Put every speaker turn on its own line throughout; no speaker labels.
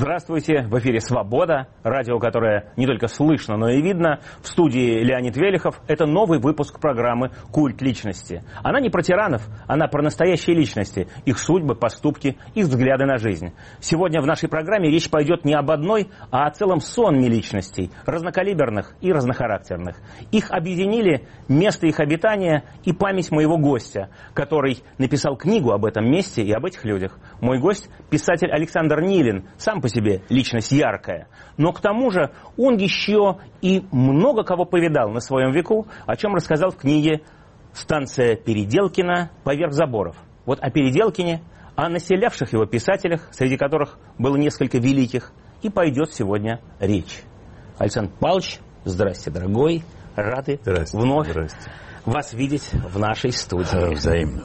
Здравствуйте, в эфире «Свобода», радио, которое не только слышно, но и видно. В студии Леонид Велихов. Это новый выпуск программы «Культ личности». Она не про тиранов, она про настоящие личности, их судьбы, поступки, их взгляды на жизнь. Сегодня в нашей программе речь пойдет не об одной, а о целом сонме личностей, разнокалиберных и разнохарактерных. Их объединили место их обитания и память моего гостя, который написал книгу об этом месте и об этих людях. Мой гость – писатель Александр Нилин, сам по себе личность яркая. Но к тому же он еще и много кого повидал на своем веку, о чем рассказал в книге «Станция Переделкина. Поверх заборов». Вот о Переделкине, о населявших его писателях, среди которых было несколько великих, и пойдет сегодня речь. Александр Павлович, здрасте, дорогой. Рады вновь вас видеть в нашей студии.
Взаимно.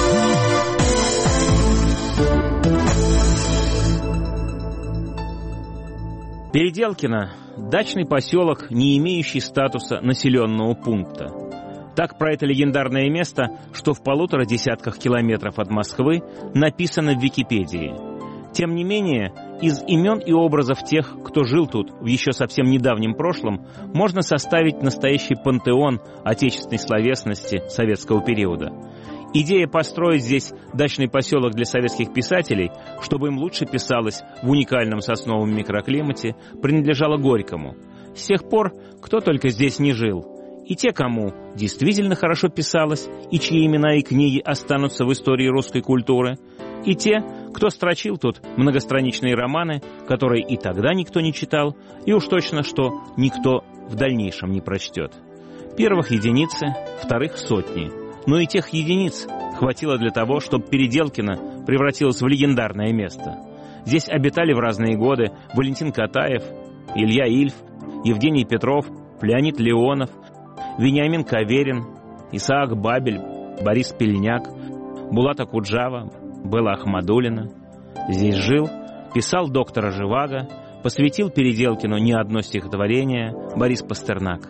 Переделкино – дачный поселок, не имеющий статуса населенного пункта. Так про это легендарное место, что в 1,5 десятках километров от Москвы, написано в Википедии. Тем не менее, из имен и образов тех, кто жил тут в еще совсем недавнем прошлом, можно составить настоящий пантеон отечественной словесности советского периода. Идея построить здесь дачный поселок для советских писателей, чтобы им лучше писалось в уникальном сосновом микроклимате, принадлежала Горькому. С тех пор кто только здесь не жил. И те, кому действительно хорошо писалось, и чьи имена и книги останутся в истории русской культуры, и те, кто строчил тут многостраничные романы, которые и тогда никто не читал, и уж точно, что никто в дальнейшем не прочтет. Первых единицы, вторых сотни. Но и тех единиц хватило для того, чтобы Переделкино превратилось в легендарное место. Здесь обитали в разные годы Валентин Катаев, Илья Ильф, Евгений Петров, Леонид Леонов, Вениамин Каверин, Исаак Бабель, Борис Пельняк, Булат Акуджава, Белла Ахмадуллина. Здесь жил, писал доктора Живаго, посвятил Переделкину не одно стихотворение Борис Пастернак.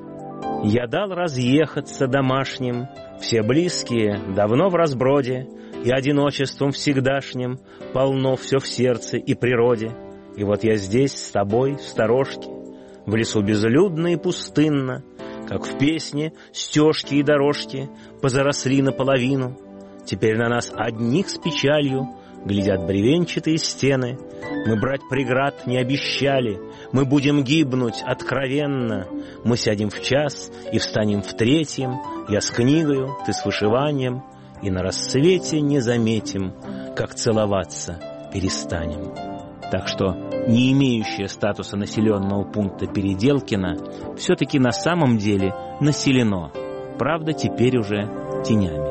«Я дал разъехаться домашним, все близкие давно в разброде, и одиночеством всегдашним полно все в сердце и природе. И вот я здесь с тобой в сторожке, в лесу безлюдно и пустынно, как в песне стежки и дорожки позаросли наполовину. Теперь на нас одних с печалью глядят бревенчатые стены. Мы брать преград не обещали, мы будем гибнуть откровенно. Мы сядем в час и встанем в 3, я с книгою, ты с вышиванием, и на рассвете не заметим, как целоваться перестанем». Так что не имеющее статуса населенного пункта Переделкино все-таки на самом деле населено, правда, теперь уже тенями.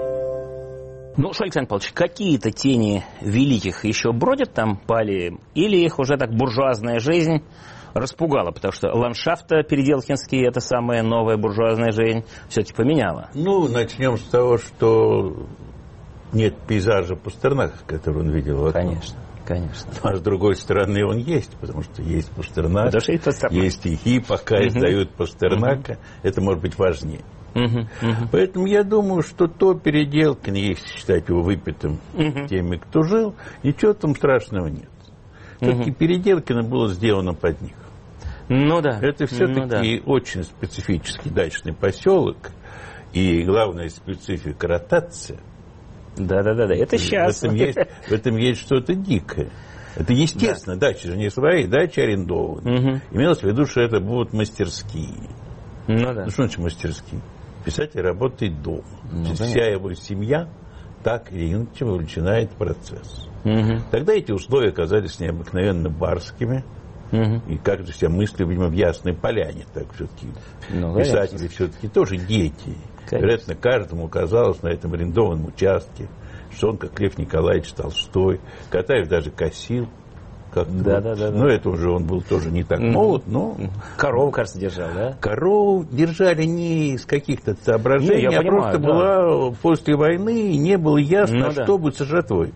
Ну что, Александр Павлович, какие-то тени великих еще бродят там по аллеям? Или их уже так буржуазная жизнь распугала? Потому что ландшафт переделкинский, это самая новая буржуазная жизнь, все-таки поменяла.
Ну, начнем с того, что нет пейзажа Пастернака, который он видел в окно.
Конечно, конечно.
А с другой стороны он есть, потому что есть Пастернак, есть стихи, пока издают Пастернака. Это может быть важнее. Поэтому я думаю, что то Переделкино, если считать его выпитым теми, кто жил, ничего там страшного нет. Все-таки Переделкино было сделано под них.
Ну да.
Это все-таки очень специфический дачный поселок, и главная специфика — ротация.
Да. Это сейчас.
В этом есть что-то дикое. Это естественно, дачи же не свои, дачи арендованы. Имелось в виду, что это будут мастерские. Ну что значит мастерские? Писатель работает дома. Вся его семья так или иначе вовлечена в этот процесс. Тогда эти условия оказались необыкновенно барскими. И как же себя мысли, видимо, в Ясной Поляне. Так все-таки писатели все-таки тоже дети. Вероятно, каждому казалось на этом арендованном участке, что он, как Лев Николаевич Толстой. Катаев даже косил.
Да.
Но это уже он был тоже не так молод, но...
Корову, кажется, держал, да?
Корову держали не из каких-то соображений, просто была после войны, и не было ясно, что будет со жатвой.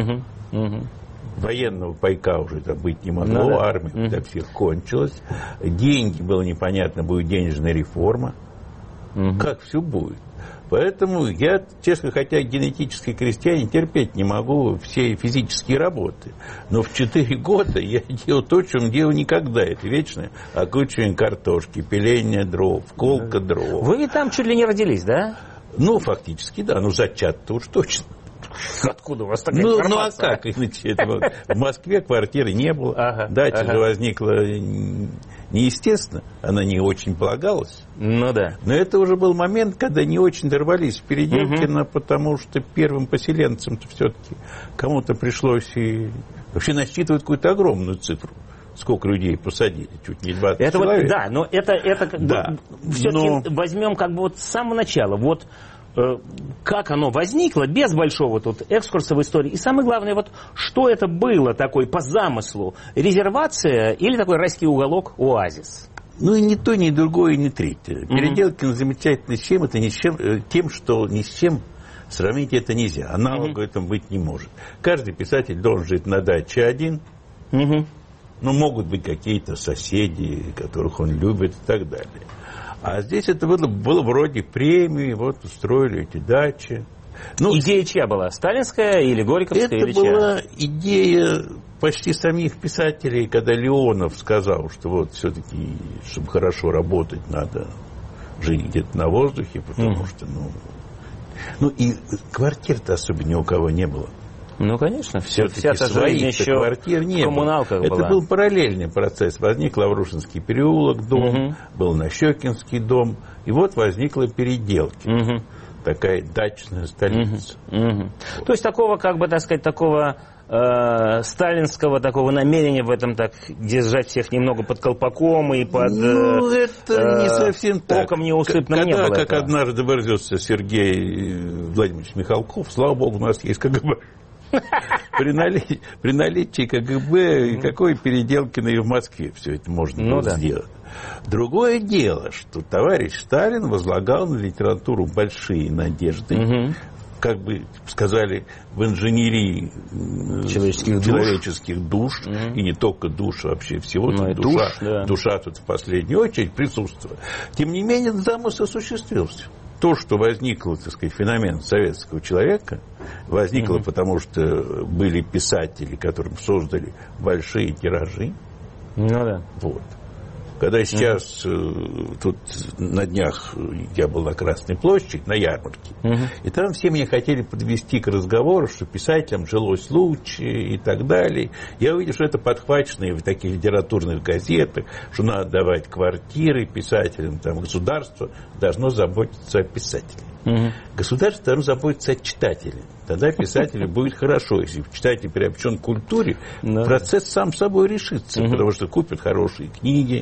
Военного пайка уже там быть не могло, армия для всех кончилась. Деньги, было непонятно, будет денежная реформа. как все будет. Поэтому я, честно, хотя генетический крестьянин, терпеть не могу все физические работы. Но в 4 года я делал то, чем делал никогда. Это вечное окучивание картошки, пиление дров, колка дров.
Вы ведь там чуть ли не родились, да?
Ну, фактически, да. Ну, зачат-то уж точно.
Откуда у вас такая информация?
Ну, а как? Иначе, в Москве квартиры не было. Дача же возникла неестественно. Она не очень полагалась.
Ну да.
Но это уже был момент, когда не очень дорвались в Переделкино, потому что первым поселенцам-то все-таки кому-то пришлось и вообще насчитывать какую-то огромную цифру. Сколько людей посадили? Чуть не 20
это
человек.
Вот, да, но это как бы все-таки возьмем как бы вот с самого начала. Вот как оно возникло, без большого тут экскурса в истории. И самое главное, вот что это было такое по замыслу? Резервация или такой райский уголок, оазис?
Ну и ни то, ни другое, ни третье. Переделкино замечательно чем? Это тем, что ни с чем сравнить это нельзя. Аналога этому быть не может. Каждый писатель должен жить на даче один. Ну, могут быть какие-то соседи, которых он любит и так далее. А здесь это было вроде премии, вот устроили эти дачи.
Ну, идея чья была? Сталинская или Горьковская?
Это была идея почти самих писателей, когда Леонов сказал, что вот все-таки, чтобы хорошо работать, надо жить где-то на воздухе, потому что, ну и квартир-то особо ни у кого не было.
Ну, конечно, вся эта
жизнь еще квартир не
в коммуналках
было.
была.
Это был параллельный процесс. Возник Лаврушинский переулок, дом, был Нащекинский дом, и вот возникла Переделкино. Такая дачная столица.
Вот. То есть такого, как бы, так сказать, такого сталинского такого намерения в этом так держать всех немного под колпаком и под
ну, это не совсем так.
Оком неусыпным не было.
Как однажды выразился Сергей Владимирович Михалков, слава богу, у нас есть КГБ. При наличии КГБ, какой Переделкино и в Москве все это можно было сделать. Другое дело, что товарищ Сталин возлагал на литературу большие надежды, как бы сказали, в инженерии человеческих душ, и не только душ, вообще всего, душа тут в последнюю очередь присутствует. Тем не менее, замысел осуществился. То, что возникло, так сказать, феномен советского человека, возникло потому, что были писатели, которым создали большие тиражи. Вот. Когда сейчас тут на днях я был на Красной площади, на ярмарке, и там все меня хотели подвести к разговору, что писателям жилось лучше и так далее. Я увидел, что это подхвачено и в таких литературных газетах, что надо давать квартиры писателям, там государство должно заботиться о писателе. Государство должно заботиться о читателе. Тогда писателю будет хорошо. Если читатель приобщен к культуре, процесс сам собой решится. Потому что купят хорошие книги,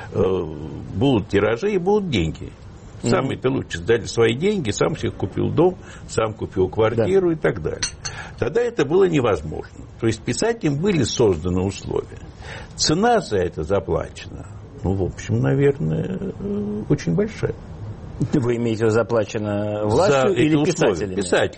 будут тиражи и будут деньги. Самые-то лучше сдали свои деньги, сам себе купил дом, сам купил квартиру и так далее. Тогда это было невозможно. То есть писателям были созданы условия. Цена за это заплачена, ну, в общем, наверное, очень большая.
Вы имеете в виду заплачено властью или писателями?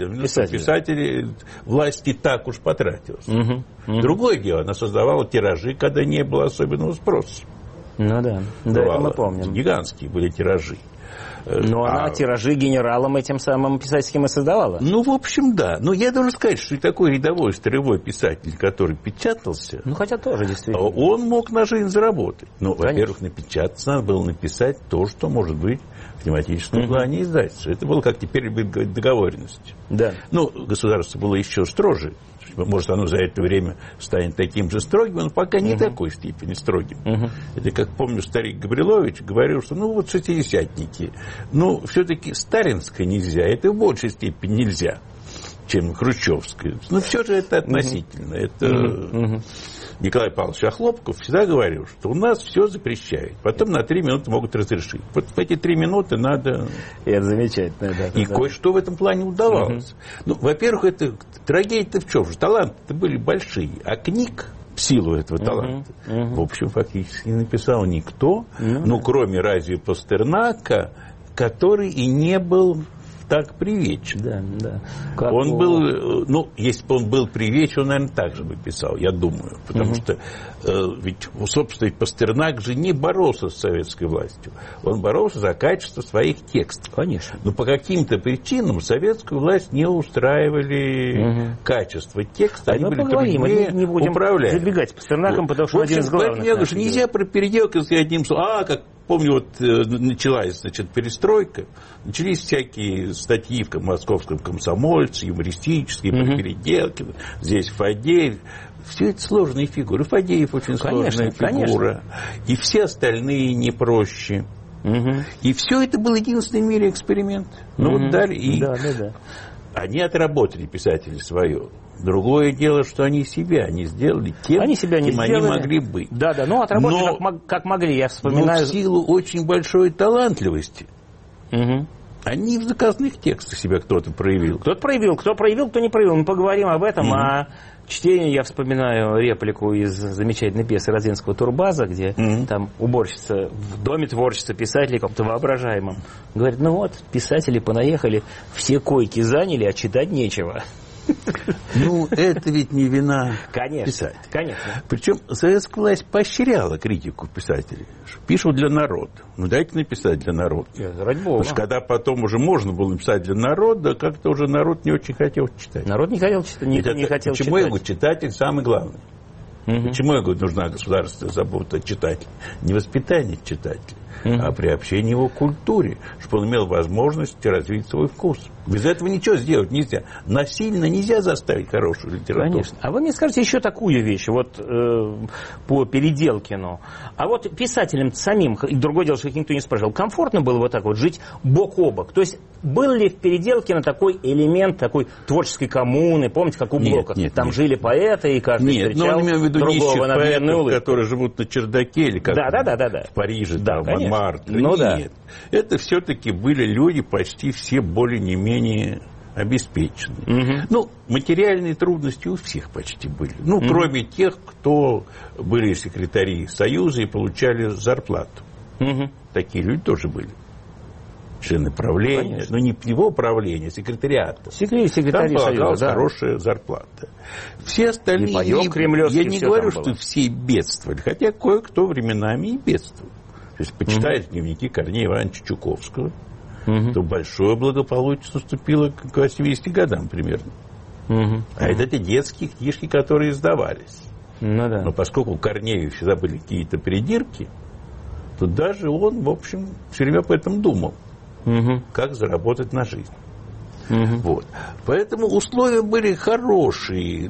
Писатели власти так уж потратилось. Другое дело, она создавала тиражи, когда не было особенного спроса.
Ну да, это мы помним.
Гигантские были тиражи.
Но она тиражи генералам этим самым писательским и создавала.
Ну, в общем, да. Но я должен сказать, что и такой рядовой строевой писатель, который печатался,
ну, хотя тоже действительно,
он мог на жизнь заработать. Ну, во-первых, напечататься надо было написать то, что может быть в тематическом плане издательства. Это было, как теперь говорить, договоренность.
Да.
Ну, государство было еще строже. Может, оно за это время станет таким же строгим, но пока не такой степени строгим. Это, как помню, старик Габрилович говорил, что, ну, вот шестидесятники, ну, все-таки сталинское нельзя, это в большей степени нельзя, чем хрущевское. Но все же это относительно. Это Николай Павлович Охлопков всегда говорил, что у нас все запрещают. Потом на 3 минуты могут разрешить. Вот в эти 3 минуты надо...
Это замечательно, да.
И кое-что в этом плане удавалось. Ну, во-первых, это трагедия-то в чем же? Таланты-то были большие, а книг в силу этого таланта, в общем, фактически не написал никто, ну, кроме разве Пастернака, который и не был так привечен.
Да.
Он был, ну, если бы он был привечен, он, наверное, так же бы писал, я думаю. Потому что ведь, собственно, Пастернак же не боролся с советской властью. Он боролся за качество своих текстов.
Конечно.
Но по каким-то причинам советскую власть не устраивали качество текста. Они были
не будем
управляемы.
забегать с Пастернаком, потому что один из главных.
Я говорю, что нельзя про Переделкина сказать одним словом. Как помню, вот началась, значит, перестройка, начались всякие статьи в московском «Комсомольце», юмористические, про Переделкина, здесь Фадеев. Все это сложные фигуры. Фадеев очень сложная фигура. Конечно. И все остальные не проще. И все это был единственный в мире эксперимент. Ну вот дали и... Да. Они отработали, писатели, свое. Другое дело, что они себя не сделали тем, кем они могли быть.
Да, ну отработали как могли, я вспоминаю.
Но в силу очень большой талантливости они в заказных текстах себя кто-то проявил.
Кто проявил, кто не проявил. Мы поговорим об этом, а чтение, я вспоминаю реплику из замечательной пьесы Родзинского «Турбаза», где там уборщица в доме творчества писателей, как-то воображаемом, говорит, ну вот, писатели понаехали, все койки заняли, а читать нечего.
Ну, это ведь не вина писателей.
Конечно.
Причем советская власть поощряла критику писателей. Пишут для народа. Ну, дайте написать для народа.
Ради бога.
Потому что когда потом уже можно было написать для народа, как-то уже народ не очень хотел читать.
Народ не хотел читать, не хотел читать.
Почему я говорю, читатель самый главный? Почему я говорю, нужна государственная забота о читателе? Не воспитание читателя, а приобщение его к культуре, чтобы он имел возможность развить свой вкус. Без этого ничего сделать нельзя. Насильно нельзя заставить хорошую литературу.
Конечно. А вы мне скажете еще такую вещь, вот по Переделкину. А вот писателям самим, и другое дело, что их никто не спрашивал, комфортно было вот так вот жить бок о бок? То есть был ли в Переделкино такой элемент такой творческой коммуны? Помните, как у Блока? Там жили поэты, и каждый встречал другого на длинную улыбку.
Которые живут на чердаке, или как в Париже, в Монмартре. Нет. Это все-таки были люди почти все более-не-менее обеспеченные. Ну, материальные трудности у всех почти были. Ну, кроме тех, кто были секретари Союза и получали зарплату. Такие люди тоже были. Члены правления. Конечно. Но не его правления, а секретариата.
Секретарь
там полагалась хорошая зарплата. Все остальные... Я не говорю, что все бедствовали. Хотя кое-кто временами и бедствовал. То есть, почитать дневники Корнея Ивановича Чуковского, то большое благополучие наступило к 80 годам примерно. А это те детские книжки, которые издавались. Но поскольку у Корнея всегда были какие-то придирки, то даже он, в общем, все время об этом думал. Как заработать на жизнь. Вот. Поэтому условия были хорошие.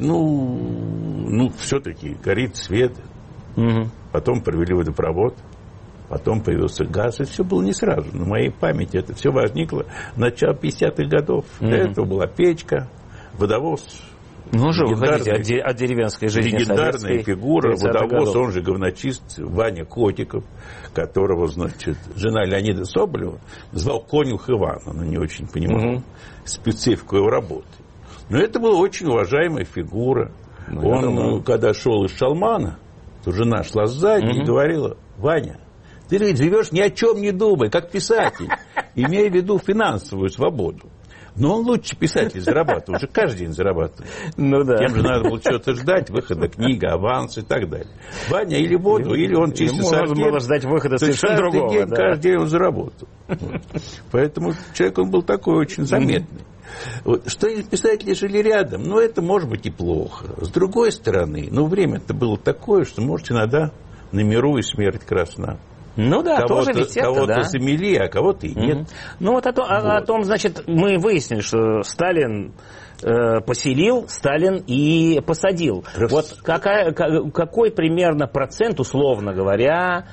Ну все-таки горит свет. Потом провели водопровод. Потом появился газ, и все было не сразу. На моей памяти это все возникло в начале 50-х годов. До этого была печка, водовоз.
Ну, уже выходите от деревенской жизни.
Легендарная фигура, водовоз, он же говночист Ваня Котиков, которого, значит, жена Леонида Соболева звал Конюх Иван. Она не очень понимала специфику его работы. Но это была очень уважаемая фигура. Он, когда шел из Шалмана, то жена шла сзади и говорила: Ваня, ты живешь ни о чем не думай, как писатель, имея в виду финансовую свободу. Но он лучше писатель зарабатывает, уже каждый день зарабатывает. Тем же надо было что-то ждать, выхода книга, аванс и так далее. Ваня или воду, или он чисто сортир.
Можно было ждать выхода совершенно другого.
Каждый день он заработал. Поэтому человек он был такой очень заметный. Что писатели жили рядом, это может быть и плохо. С другой стороны, время-то было такое, что, может, иногда на миру и смерть красна.
Тоже ведь это,
кого-то замели, а кого-то и нет.
О том, значит, мы выяснили, что Сталин поселил, Сталин и посадил. Вот какой примерно процент, условно говоря,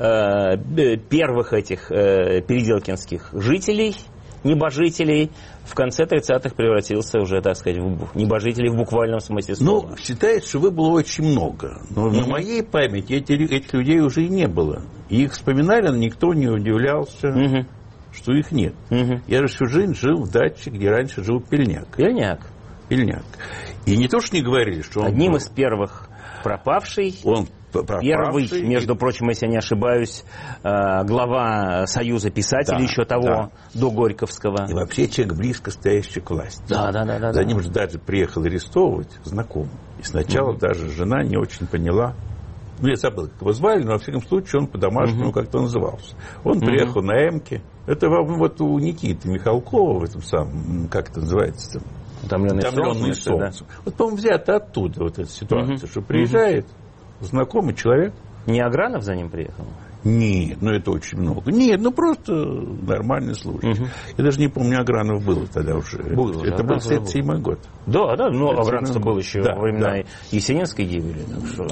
первых этих переделкинских жителей, небожителей, в конце 30-х превратился уже, так сказать, в небожителей в буквальном смысле слова?
Считается, что было очень много. Но на моей памяти этих людей уже и не было. И их вспоминали, но никто не удивлялся, что их нет. Я же всю жизнь жил в даче, где раньше жил Пельняк.
Пельняк.
И не то, что не говорили, что он...
Одним из первых пропавший...
Он
Первый, между прочим, если я не ошибаюсь, глава Союза писателей, еще того, до Горьковского.
И вообще человек, близко стоящий к власти.
Да.
За ним же даже приехал арестовывать знакомый. И сначала даже жена не очень поняла. Ну, я забыл, как его звали, но, во всяком случае, он по-домашнему как-то назывался. Он приехал на Эмке. Это вот у Никиты Михалкова в этом самом, как это называется, «Утомленный солнцем». Да. Вот, по-моему, взято оттуда вот эта ситуация, что приезжает знакомый человек.
Не Агранов за ним приехал?
Нет, это очень много. Нет, просто нормальный случай. Я даже не помню, Агранов был тогда уже. Это был 1977 год.
Да, Агранов был еще во времена Есенинской гибели.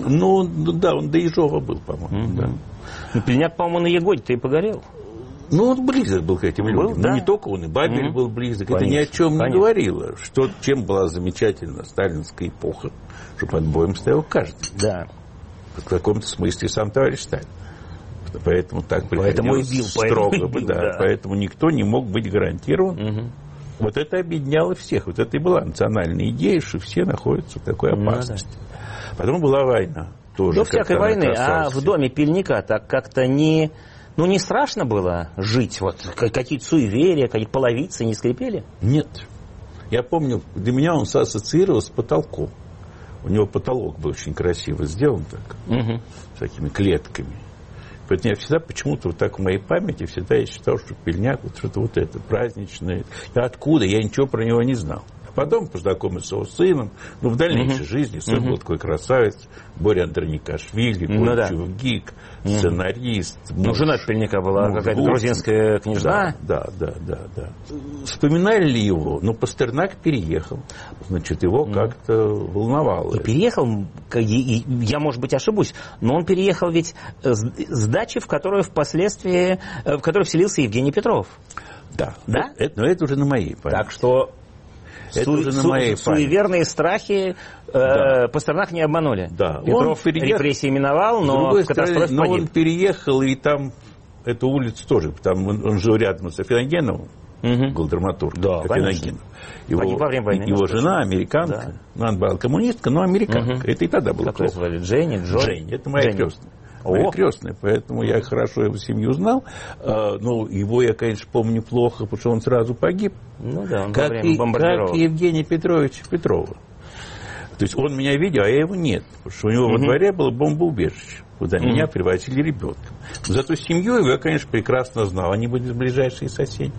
Он до Ежова был, по-моему.
Пельняк, по-моему, на Егоде-то и погорел.
Он близок был к этим людям. Но не только он, и Бабель был близок. Конечно, это ни о чем не говорило. Чем была замечательна сталинская эпоха, что под боем стоял каждый.
Да.
В каком-то смысле сам товарищ Сталин. Поэтому так приходилось строго. Поэтому никто не мог быть гарантирован. Вот это объединяло всех. Вот это и была национальная идея, что все находятся в такой опасности. Потом была война.
До всякой войны. А в доме Пельника так как-то не страшно было жить? Вот какие-то суеверия, какие-то половицы не скрипели?
Нет. Я помню, для меня он ассоциировался с потолком. У него потолок был очень красиво сделан так, с такими клетками. Поэтому я всегда почему-то вот так в моей памяти всегда я считал, что Пельняк вот что-то вот это праздничное. Откуда? Я ничего про него не знал. Потом познакомился с его сыном. В дальнейшей жизни сын был такой красавец. Боря Андроникашвили, Гик, сценарист.
Жена Пельника была какая-то грузинская княжна.
Да. Вспоминали ли его? Пастернак переехал. Значит, его как-то волновало.
И переехал, я, может быть, ошибусь, но он переехал ведь с дачи, в которую впоследствии, в которую вселился Евгений Петров.
Да? Но это уже на моей памяти.
Так что... Суеверные страхи Пастернак не обманули.
Да.
Петров репрессии миновал, но в катастрофе погиб.
Он переехал, и там эту улицу тоже, там он жил рядом с Афиногеновым, был драматург Афиногенов. Его жена американка, она была коммунистка, но американка. Это и тогда было
плохо. Звали? Дженни?
Это моя крестная. Моя крестная, поэтому я хорошо его семью знал. Но его я, конечно, помню плохо, потому что он сразу погиб.
Он во время бомбардировок.
Как Евгения Петровича Петрова. То есть он меня видел, а я его нет. Потому что у него во дворе было бомбоубежище, куда меня привозили ребенком. Но зато семью его я, конечно, прекрасно знал. Они были ближайшие соседи.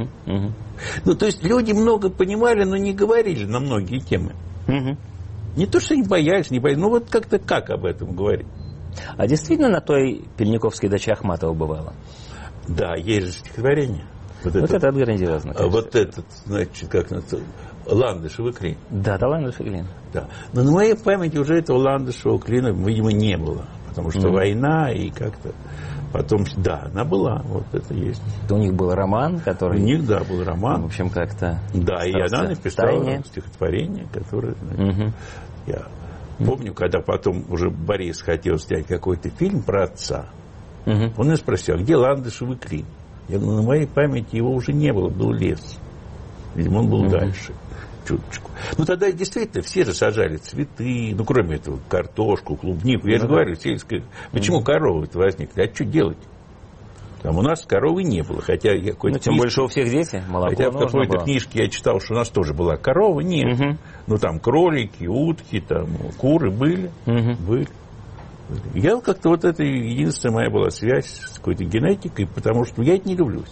То есть люди много понимали, но не говорили на многие темы. Не то, что не боялись, как-то как об этом говорить.
А действительно на той пельниковской даче Ахматова бывало?
Да, есть же стихотворение.
Это грандиозно.
Вот этот, значит, как называется, Ландышевый клин.
Да, Ландышевый клин.
Да. Но на моей памяти уже этого Ландышевого клина, видимо, не было. Потому что война и как-то потом... Да, она была, вот это есть.
У них был роман, который...
У них, был роман.
В общем, как-то...
Да, и она написала стихотворение, которое... Я... Помню, когда потом уже Борис хотел снять какой-то фильм про отца, он меня спросил, где Ландышевый клин? Я говорю, на моей памяти его уже не было, был лес. Видимо, он был дальше, чуточку. Тогда действительно все же сажали цветы, кроме этого, картошку, клубнику. Я же говорю, сельская... Почему коровы-то возникли? А что делать? Там у нас коровы не было, хотя я
тем больше у всех дети, молоко.
Хотя в какой-то книжке я читал, что у нас тоже была корова, нет. Там кролики, утки, там куры были. Были. Я как-то вот это единственная моя была связь с какой-то генетикой, потому что я это не люблю.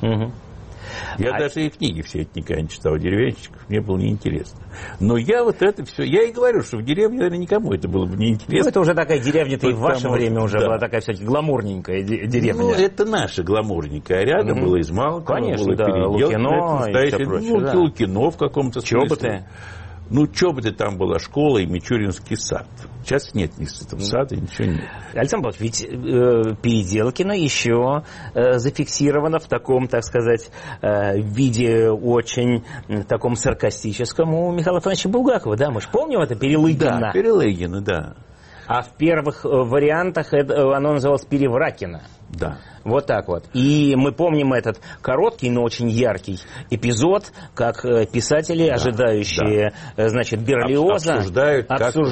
Я даже и книги все эти никогда не читал, деревенщиков, мне было неинтересно. Но я вот это все, я и говорю, что в деревне, наверное, никому это было бы неинтересно.
Это уже такая деревня-то и в ваше время уже была такая все-таки гламурненькая деревня.
Это наша гламурненькая, а рядом было Измалково,
конечно,
было
Лукино,
и все прочее. Лукино в каком-то смысле.
Чоботы.
Чоботы там была школа и Мичуринский сад. Сейчас нет ни этого сада, ничего нет.
Александр Павлович, ведь Переделкино еще зафиксировано в таком, так сказать, виде очень таком саркастическом у Михаила Афанасьевича Булгакова. Да, мы же помним это, Перелыгина.
Да, Перелыгина, да.
А в первых вариантах оно называлось «Перевракино».
Да.
Вот так вот. И мы помним этот короткий, но очень яркий эпизод, как писатели, ожидающие, значит, Берлиоза,
обсуждают как кто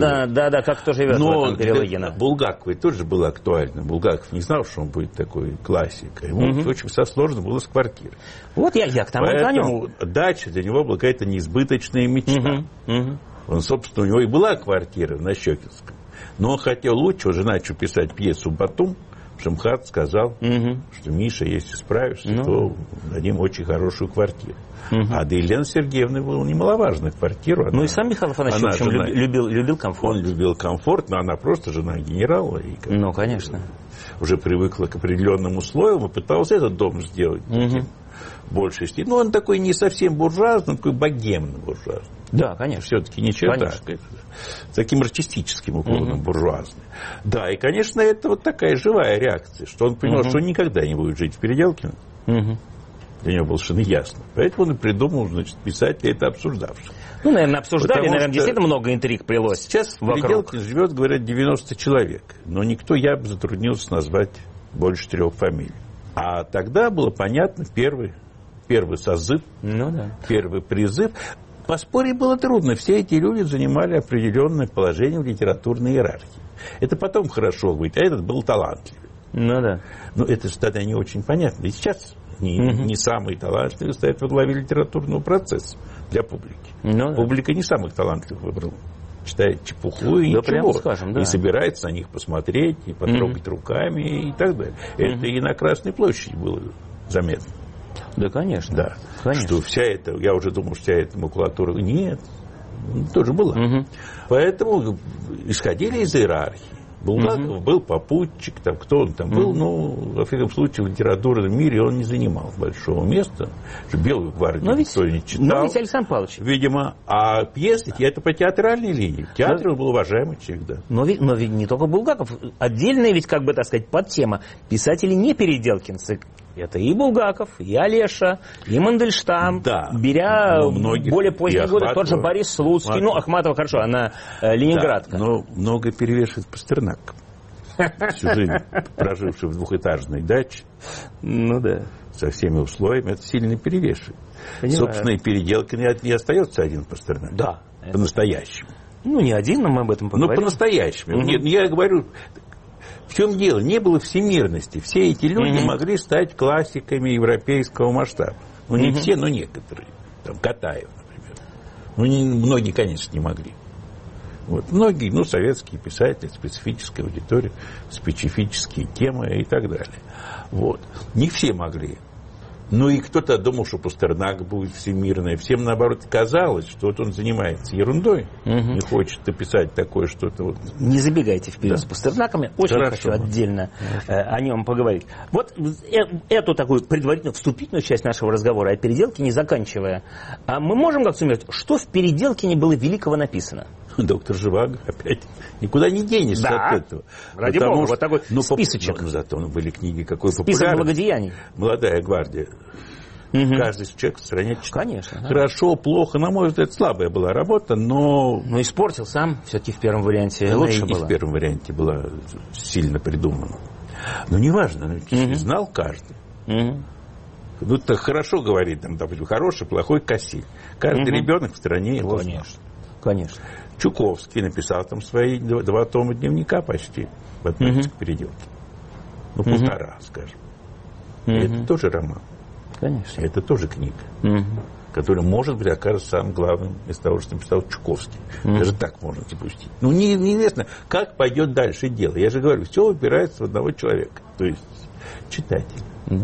живет в этом перелыгино.
Булгаковой тоже было актуально. Булгаков не знал, что он будет такой классикой. Ему очень сложно было с квартирой.
Вот я к тому
клоню. Дача для него была какая-то неизбыточная мечта. Он, собственно, у него и была квартира на Щекинском. Но он хотел лучше, уже начал писать пьесу «Батум». Шамхат сказал, что Миша, если справишься, то дадим очень хорошую квартиру. А для Елены Сергеевны была немаловажная квартира.
И сам Михаил Афанасьевич, в общем, любил комфорт.
Он любил комфорт, но она просто жена генерала. И
конечно.
Уже привыкла к определенным условиям и пыталась этот дом сделать большей степени. Но он такой не совсем буржуазный, он такой богемный буржуазный.
Да, конечно.
Все-таки не чердак. Таким артистическим уклоном буржуазный. Да, и, конечно, это вот такая живая реакция, что он понял, что он никогда не будет жить в Переделкино. Для него было совершенно ясно. Поэтому он и придумал, значит, писателей это обсуждавших.
Наверное, обсуждали, наверное, действительно много интриг плелось.
Сейчас в Переделкино живет, говорят, 90 человек. Но никто, я бы затруднился назвать больше 3 фамилий. А тогда было понятно, первый созыв, первый призыв. Поспорить было трудно. Все эти люди занимали определенное положение в литературной иерархии. Это потом хорошо быть, а этот был талантливый. Но это же тогда не очень понятно. И сейчас не самые талантливые стоят во главе литературного процесса для публики. Публика не самых талантливых выбрала. Читает чепуху и ничего. И собирается на них посмотреть, и потрогать руками и так далее. Это и на Красной площади было заметно.
Да, конечно.
Да.
Конечно.
Что вся эта, я уже думал, вся эта макулатура, нет, тоже была. Поэтому исходили из иерархии. Булгаков был попутчик, там, кто он там был, но, во всяком случае, в литературном мире он не занимал большого места. Белую гвардию никто не читал.
Но ведь Александр Павлович.
Видимо, а пьесы, это по театральной линии. В театре он был уважаемый человек, да.
Но ведь не только Булгаков. Отдельная ведь, как бы, так сказать, подтема. Писатели не переделкинцы. Это и Булгаков, и Олеша, и Мандельштам.
Да.
Беря более поздние годы, тот же Борис Слуцкий. Ахматова, хорошо, она ленинградка.
Да, но много перевешивает Пастернак. Всю жизнь проживший в двухэтажной даче. Со всеми условиями, это сильно перевешивает. Собственно, и Переделкино не остается один Пастернак.
Да.
По-настоящему.
Не один, но мы об этом поговорим.
По-настоящему. Нет, я говорю... В чем дело? Не было всемирности. Все эти люди могли стать классиками европейского масштаба. Не все, но некоторые. Там Катаев, например. Многие, конечно, не могли. Многие, советские писатели, специфическая аудитория, специфические темы и так далее. Не все могли. И кто-то думал, что Пастернак будет всемирный. Всем, наоборот, казалось, что он занимается ерундой. Не хочет написать такое что-то.
Не забегайте вперед с Пастернаком. Очень хочу отдельно о нем поговорить. Эту такую предварительную, вступительную часть нашего разговора о Переделкине заканчивая. Мы можем как суммировать, что в Переделкине было великого написано?
Доктор Живаго, опять. Никуда не денешься от этого.
Ради бога, вот такой списочек.
Зато были книги какой популярности.
Список благодеяний.
«Молодая гвардия». Каждый человек в стране читал.
Конечно. Да.
Хорошо, плохо. На мой взгляд, слабая была работа, но...
испортил сам. Все-таки в первом варианте лучше было.
В первом варианте была сильно придумана. Но неважно, знал каждый. Так хорошо говорит, допустим, хороший, плохой Кассиль. Каждый ребенок в стране его знал.
Конечно.
Чуковский написал там свои 2 тома дневника почти в отношении к Переделке. 1,5, скажем. Это тоже роман.
Конечно.
Это тоже книга, которая, может быть, окажется самым главным из того, что написал Чуковский. Даже так можно допустить. Неизвестно, как пойдет дальше дело. Я же говорю, все упирается в одного человека. То есть читатель.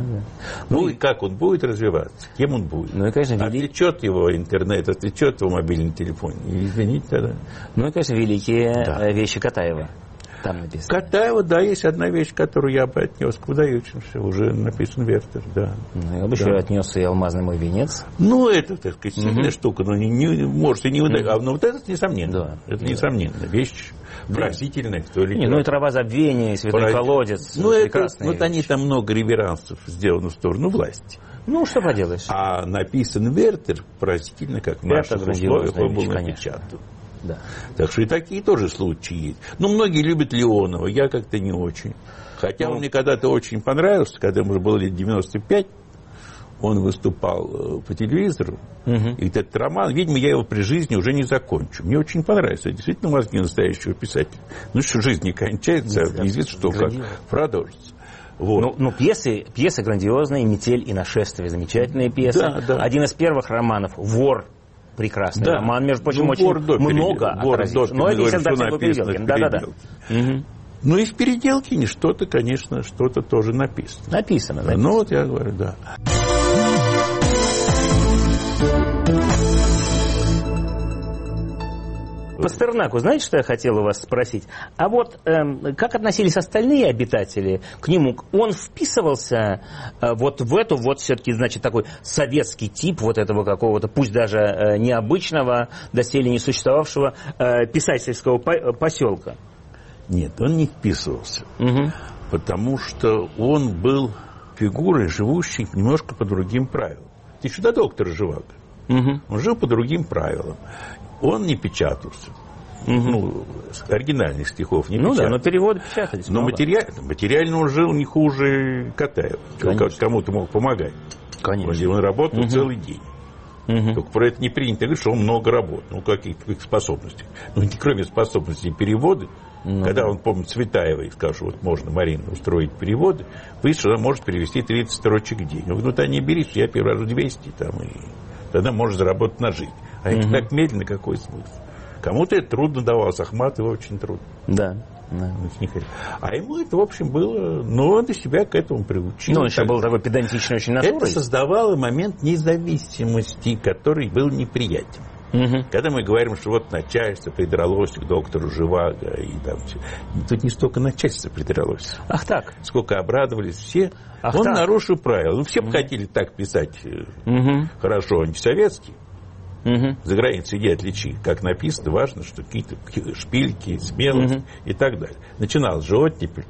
И как он будет развиваться, кем он будет. Отвлечет его интернет, отвлечет его мобильный телефон. И извините тогда.
И, конечно, великие вещи Катаева. Там написано.
Катаева, да, есть одна вещь, которую я бы отнес к выдающимся. Уже написан Вертер, да.
Я бы еще отнес и «Алмазный мой венец».
Это, так сказать, сильная штука, но может и не выдающая. Но это несомненно. Это несомненно. Вещь выразительная, кто ли.
И «Трава забвения», «Святой колодец».
Они там много реверансов сделано в сторону власти.
Что поделаешь.
А написан Вертер поразительно, как в наших условиях он был напечатан.
Да.
Так что и такие тоже случаи есть. Ну, многие любят Леонова, я как-то не очень. Хотя он мне когда-то очень понравился, когда ему было лет 95, он выступал по телевизору, и этот роман, видимо, я его при жизни уже не закончу. Мне очень понравился. Действительно, мозги настоящего писателя. Ну, что жизнь не кончается, неизвестно, что как продолжится. Вот.
Ну, пьесы грандиозные, «Метель» и «Нашествие» замечательные пьесы.
Да.
Один из первых романов «Вор». Прекрасный роман, между прочим, очень много отразивший. Но это если дать Переделкин. Да.
Ну и в «Переделкине» что-то, конечно, что-то тоже написано.
Написано.
Ну вот я говорю, да.
Пастернаку, знаете, что я хотел у вас спросить? А вот как относились остальные обитатели к нему? Он вписывался вот в эту вот все-таки, значит, такой советский тип вот этого какого-то, пусть даже необычного, доселе не существовавшего писательского поселка?
Нет, он не вписывался, потому что он был фигурой, живущей немножко по другим правилам. Это еще до доктора Живаго. Он жил по другим правилам. Он не печатался. Ну, оригинальных стихов не печатался.
Да, но переводы печатались.
Но материально он жил не хуже Катаева. Кому-то мог помогать.
Конечно.
Он работал целый день. Только про это не принято говорить, что он много работал. Ну, каких способностей. Ну, кроме способностей перевода, когда он, помнит, Цветаевой сказал, что вот можно, Марина, устроить переводы, выяснилось, что она может перевести 30 строчек в день. Он говорит, ну, ты не берись, я перевожу 200, там, и тогда можешь заработать на жизнь. А это так медленно, какой смысл? Кому-то это трудно давалось, Ахматову очень трудно.
Да.
А ему это, в общем, было... Ну, он и себя к этому приучил.
Ну, он еще был такой педантичный очень натурой.
Это создавало момент независимости, который был неприятен. Когда мы говорим, что вот начальство придралось к доктору Живаго, и там все. Тут не столько начальство придралось.
Ах так.
Сколько обрадовались все. Он нарушил правила. Ну, все бы хотели так писать хорошо, антисоветский. За границей иди отличи. Как написано, важно, что какие-то шпильки, смелость и так далее. Начиналось же оттепель.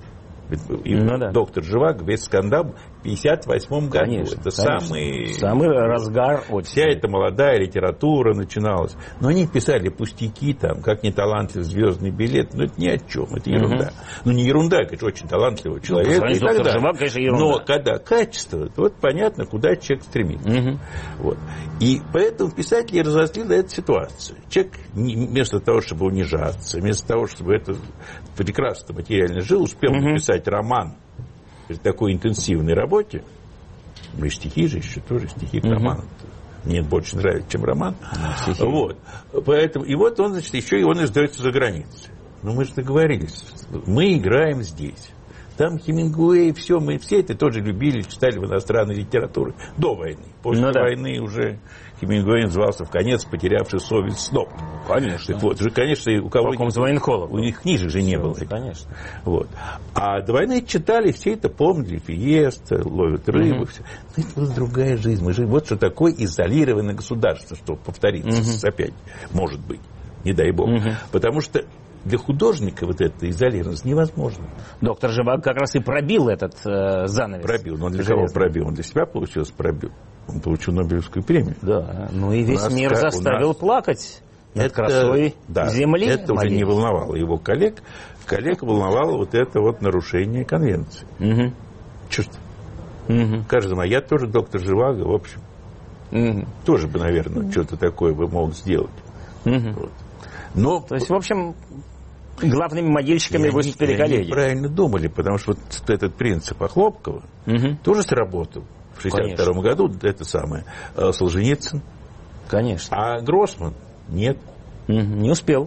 Доктор Живаго, весь скандал в 1958 году.
Конечно,
это
самый разгар оттепели.
Вся эта молодая литература начиналась. Но они писали пустяки, там, как неталантлив звездный билет. Но это ни о чем, это ерунда. Ну, не ерунда, конечно, очень талантливый человек.
Ну, доктор Живаго, конечно, ерунда.
Но когда качество, вот понятно, куда человек стремится. Вот. И поэтому писатели разозлили эту ситуацию. Человек вместо того, чтобы унижаться, вместо того, чтобы это прекрасно материально жил, успел написать роман при такой интенсивной работе. Ну и стихи же еще тоже, стихи к роману. Мне больше нравится, чем роман. Вот. Поэтому, и вот он, значит, еще и он издается за границей. Ну мы же договорились. Мы играем здесь. Там Хемингуэй, все, мы все это тоже любили, читали в иностранной литературе до войны. После войны уже Хемингуэй назывался в конец потерявший совесть сноб.
Конечно.
Так вот, же, конечно, у кого у них книжек же не было.
Конечно.
Вот. А до войны читали, все это помнили, Фиеста, ловят рыбу, все. Но это была другая жизнь. Мы жили, вот что такое изолированное государство, что повторится опять, может быть, не дай бог. Потому что для художника вот эта изолированность невозможна.
Доктор Живаго как раз и пробил этот занавес.
Пробил. Но он для кого пробил? Он для себя получился пробил. Он получил Нобелевскую премию.
Да. Ну и весь мир заставил плакать над красой земли.
Это уже не волновало его коллег. Коллег волновало вот это вот нарушение конвенции. Черт. Кажется, я тоже доктор Живаго, в общем, тоже бы, наверное, что-то такое бы мог сделать. Вот. Но,
то есть, в общем, главными могильщиками выступили коллеги.
Они правильно думали, потому что вот этот принцип Охлопкова тоже сработал в 1962 году. Это самое. Солженицын.
Конечно.
А Гроссман нет.
Не успел.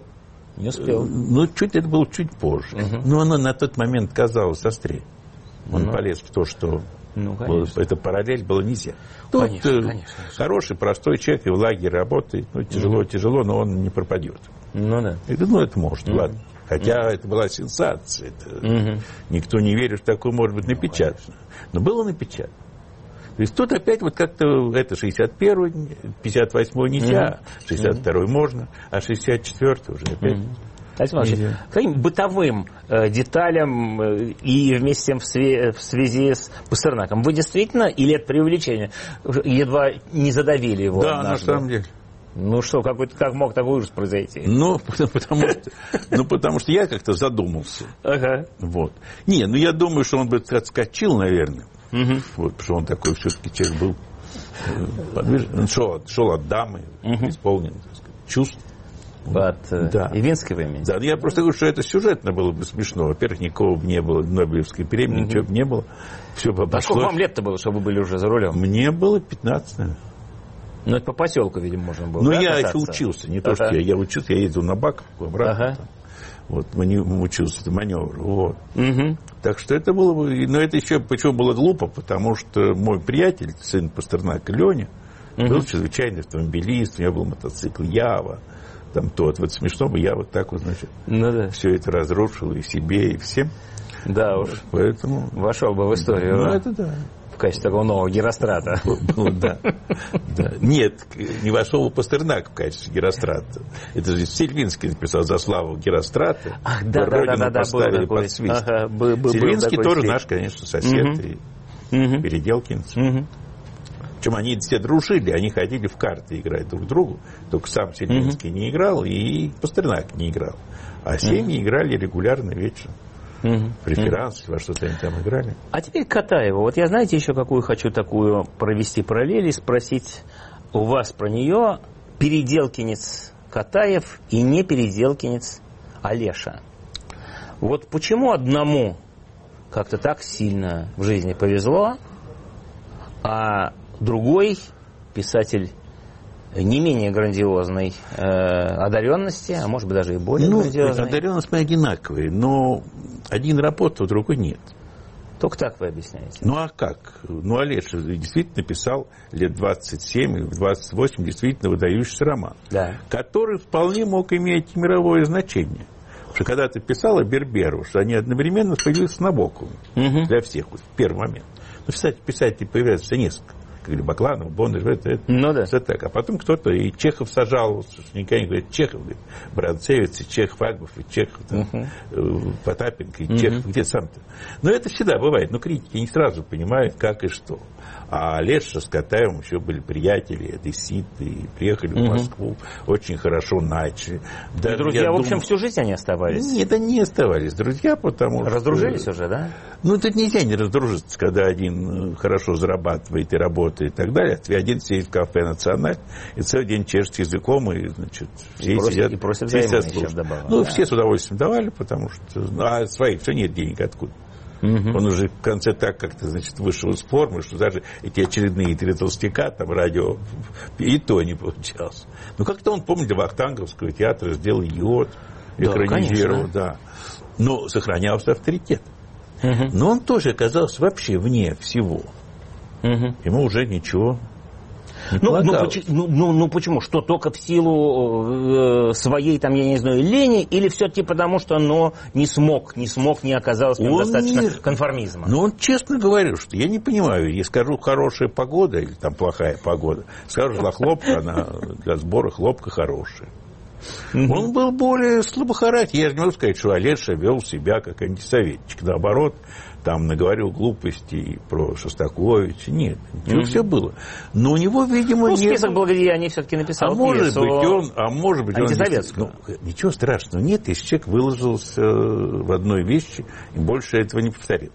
Ну, это было чуть позже. Но оно на тот момент казалось острее. Он полез в то, что... эта параллель была нельзя. Тут хороший, простой человек и в лагере работает. Ну, тяжело, но он не пропадет. Это может, ладно. Хотя это была сенсация. Никто не верит, что такое может быть напечатано. Но было напечатано. То есть тут опять вот как-то это 61-й, 58-й нельзя, 62-й можно, а 64-й уже опять...
Каким бытовым деталям и вместе с тем в связи с Пастернаком вы действительно, или это преувеличение, едва не задавили его?
Да, на самом деле.
Ну что, как мог такой ужас произойти?
Потому что я как-то задумался.
Ага.
Вот. Не, я думаю, что он бы отскочил, наверное. Вот, потому что он такой все-таки человек был подвижный. Он шел от дамы, исполнен, так сказать, чувств.
От Ивинской вы имеете?
Да, я просто говорю, что это сюжетно было бы смешно. Во-первых, никого бы не было, Нобелевской премии, ничего бы не было. Все бы обошлось.
А сколько вам лет-то было, чтобы вы были уже за рулем?
Мне было 15, наверное.
Ну, это по поселку, видимо, можно было.
Ну, я еще учился. Не то, что я учился, я ездил на Баковку обратно. Вот, учился, это маневр. Вот. Так что это было бы... Но это еще почему было глупо, потому что мой приятель, сын Пастернака, Леня, был чрезвычайный автомобилист, у него был мотоцикл Ява. Там тот. Вот смешно бы я вот так вот, значит, все это разрушил и себе, и всем.
Да уж.
Поэтому...
Вошел бы в историю.
Ну, это да.
В качестве такого нового Герострата.
Да. Нет, не вошел бы Пастернак в качестве Герострата. Это же Сильвинский написал за славу Герострата.
Ах, да,
поставили под свист. Сильвинский тоже наш, конечно, сосед и переделкинец. Причем они все дружили, они ходили в карты играть друг другу. Только сам Сильвинский не играл, и Пастернак не играл. А семьи играли регулярно, вечно. Преферанс, во что-то они там играли.
А теперь Катаева. Вот я, знаете, еще какую хочу такую провести параллель и спросить у вас про нее. Переделкинец Катаев и не переделкинец Олеша. Вот почему одному как-то так сильно в жизни повезло, а другой писатель не менее грандиозной одаренности, а может быть даже и более грандиозной.
Одаренность мы одинаковые, но один работал, другой нет.
Только так вы объясняете.
Ну а как? Ну Олеша действительно писал лет 27 и 28 действительно выдающийся роман, который вполне мог иметь мировое значение. Потому что когда ты писала Берберу, что они одновременно появились с Набоковым для всех вот, в первый момент. Ну, писателей появляется несколько. Или Бакланов, Бондарев, это так. А потом кто-то, и Чехов сожаловался, что никогда не говорит Чехов, говорит, Бранцевец, и Чехов, Агбов, и Чехов, Потапенко, и Чехов, где сам-то. Но это всегда бывает, но критики не сразу понимают, как и что. А Олеша с Катаевым еще были приятели, одесситы, и приехали в Москву, очень хорошо начали.
И друзья, в общем, всю жизнь они оставались?
Нет, они не оставались друзья, потому что...
Раздружились уже, да?
Ну, тут нельзя не раздружиться, когда один хорошо зарабатывает и работает и так далее, а один сидит в кафе «Националь» и целый день чешет языком, и, значит, все сидят... И просят взаймы еще вдобавок. Ну, все с удовольствием давали, потому что... А своих все нет денег откуда. Он уже в конце так как-то, значит, вышел из формы, что даже эти очередные 3 толстяка, там, радио, и то не получалось. Ну, как-то он, помню, для Вахтанговского театра сделал «Йод», экранизировал, но сохранялся авторитет. Но он тоже оказался вообще вне всего. Ему уже ничего не полагалось.
Ну, почему? Что, только в силу своей, там, я не знаю, лени, или все-таки потому, что оно не оказалось достаточно конформизма?
Ну, он честно говорил, что я не понимаю, я скажу хорошая погода или там плохая погода, скажу, что хлопка, она для сбора хлопка хорошая. Он был более слабохарактерный. Я же не могу сказать, что Олеша вел себя как антисоветчик. Наоборот, там наговорил глупостей про Шостаковича. Нет, ничего все было. Но у него, видимо, не
список благодеяний все-таки написал.
Может быть, антисоветскую. Ничего страшного нет, если человек выложился в одной вещи и больше этого не повторил.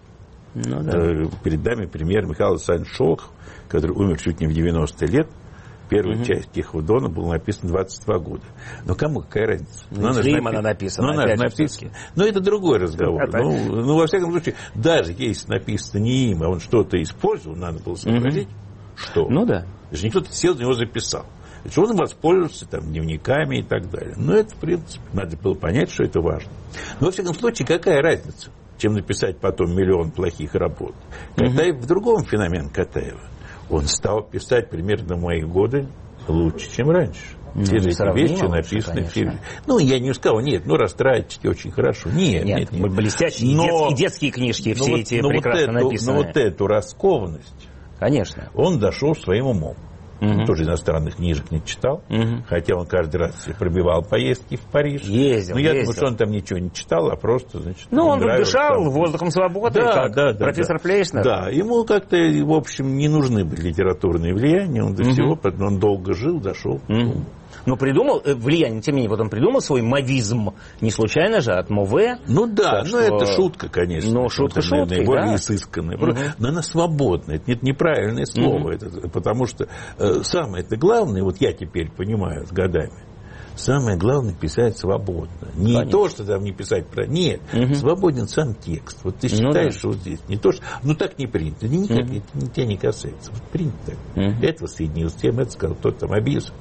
Перед нами пример Михаил Александрович Шолохов, который умер чуть не в 90 лет. Первая часть «Тихого Дона» была написана 22 года. Но кому какая разница?
Она написана.
Но это другой разговор. Во всяком случае, даже если написано не им, а он что-то использовал, надо было сообразить, что. Даже не кто-то сел, на него записал. Он воспользовался там, дневниками и так далее. Но это, в принципе, надо было понять, что это важно. Но, во всяком случае, какая разница, чем написать потом миллион плохих работ? Катаев в другом феномен Катаева. Он стал писать примерно в мои годы лучше, чем раньше. Те же вещи написаны в фильме. Ну, я не сказал, нет, растратите очень хорошо. Нет.
Блестящие детские книжки, все эти прекрасно написаны.
Но вот эту раскованность,
конечно,
он дошел своим умом. Он тоже иностранных книжек не читал, хотя он каждый раз пробивал поездки в Париж.
Ездил.
Я думаю, что он там ничего не читал, а просто, значит...
он дышал воздухом свободы, как профессор Плейснер.
Да, ему как-то, в общем, не нужны были литературные влияния, он до всего, он долго жил, дошел.
Но придумал, влияние, тем не менее, вот он придумал свой мовизм, не случайно же, от Мове.
Ну да, что... это шутка, конечно.
Ну, шутка шуткой,
наиболее изысканная. Но она свободная, это неправильное слово, это, потому что самое-то главное, вот я теперь понимаю с годами, самое главное писать свободно. Не Конечно. То, что там не писать про... Нет, свободен сам текст. Вот ты считаешь, что вот здесь не то, что... Ну так не принято. Никак, это тебя не касается. Вот принято так. Этого соединился с тем, это сказал, тот там обиделся.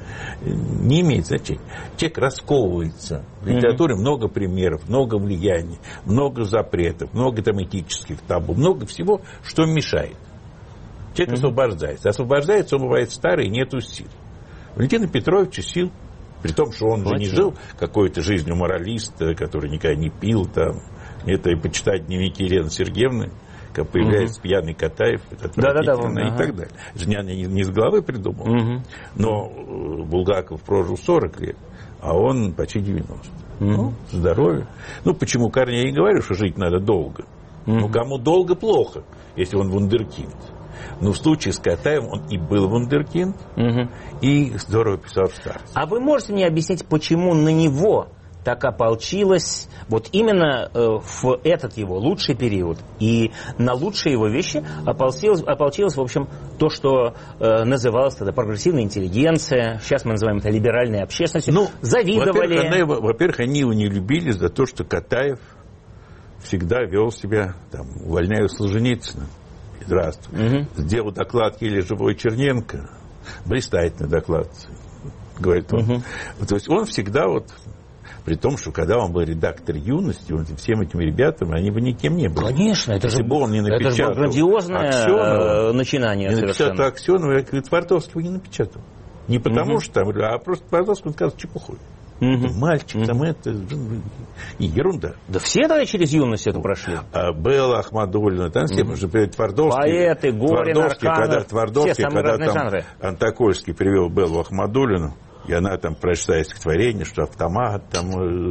Не имеет значения. Человек расковывается. В литературе много примеров, много влияний, много запретов, много там этических табу, много всего, что мешает. Человек освобождается. Освобождается, он бывает старый, нету сил. Валентина Петровича сил, при том, что он же не жил какой-то жизнью моралиста, который никогда не пил там. Это и почитать дневники Елены Сергеевны, как появляется пьяный Катаев, это отвратительно и так далее. Я не с головы придумал. Но Булгаков прожил 40 лет, а он почти 90. Ну, здоровье. Ну, почему Корней и говорю, что жить надо долго. Ну, кому долго, плохо, если он вундеркинд. Но в случае с Катаевым он и был вундеркинд, и здорово писал в старости.
А вы можете мне объяснить, почему на него так ополчилась вот именно в этот его лучший период и на лучшие его вещи ополчилась, в общем, то, что называлось тогда прогрессивная интеллигенция, сейчас мы называем это либеральной общественностью,
ну,
завидовали.
Во-первых, они его не любили за то, что Катаев всегда вел себя, там, увольняю Солженицына, здравствуй, сделал доклад еле живой Черненко, блистательный доклад, говорит он. То есть он всегда вот... При том, что когда он был редактор «Юности», он всем этим ребятам, они бы никем не были.
Конечно, это же было грандиозное Аксенова, начинание.
Не напечатал Аксенова, и Твардовского не напечатал. Не потому что там, а просто Твардовскому сказал чепухой. Мальчик, там это... И ерунда.
Да все тогда через «Юность» это прошли.
Белла Ахмадуллина, там все, потому что Твардовский...
Поэты, Горин, Арканов,
Твардовский,
все самые разные
там
жанры.
Антокольский привел Беллу Ахмадуллину, и она там прочитала стихотворение, что автомат, там...